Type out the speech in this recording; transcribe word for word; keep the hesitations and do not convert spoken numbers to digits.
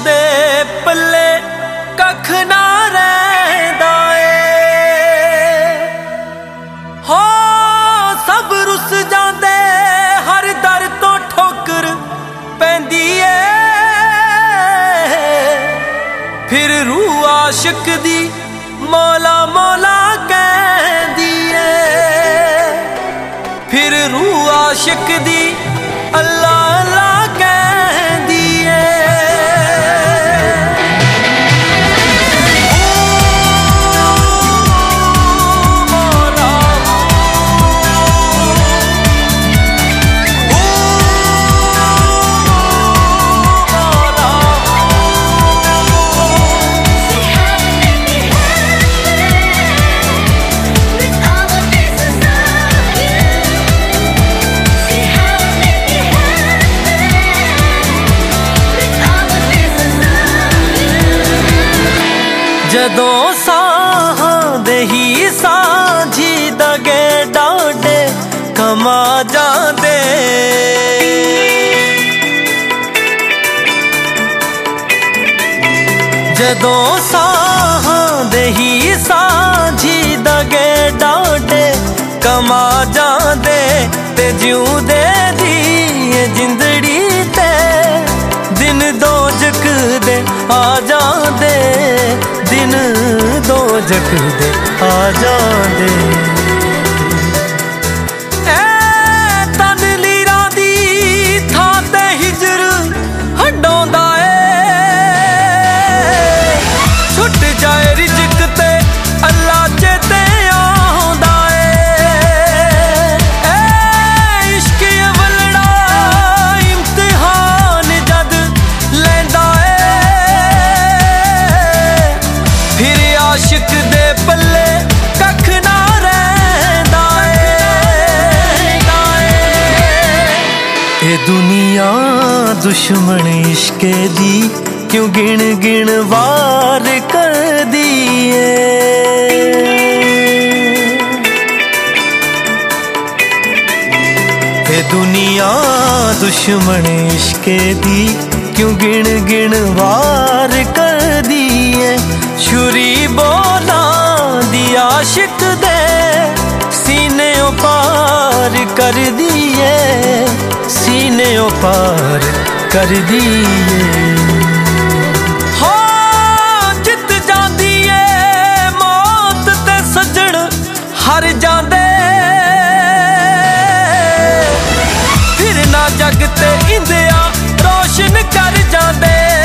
दे पल्ले कख ना रहिंदा ए। हो सब रुस जांदे हर दर तो ठोकर पैंदी ए। फिर रूह आशिक दी मौला मौला कहंदी ए। फिर रूह आशिक दी अल्लाह अल्लाह कहंदी ए। जदों साहां दे ही सांझी दगे डांडे कमा जांदे। जदों साहां दे ही सांझी दगे डांडे कमा जांदे ते जिउंदे दी जिंदड़ी ते दिन दो जक दे आ जांदे। दिन दो जक दे आ जांदे। ए तन लीरा दी थां ते हिजर हंडोंदा ए। छुट जाए रिज़्क ते अल्लाह चेते आउंदा ए। ए इश्क अवलड़ा इम्तिहान जद लैंदा आशिक दे पल्ले कख ना रहिंदा ए। ए दुनिया दुश्मन इश्के दी क्यों गिण गिण वार कर दिए। ए दुनिया दुश्मन इश्के दी क्यों गिण गिण वार कर दिए। छुरी बोला दी आशिक दे सीने पार कर दिए। सीने पार कर दिए। हो जित जांदी ए मौत ते सजण हर जांदे। फिर ना जग ते इंदिया रोशन कर जांदे।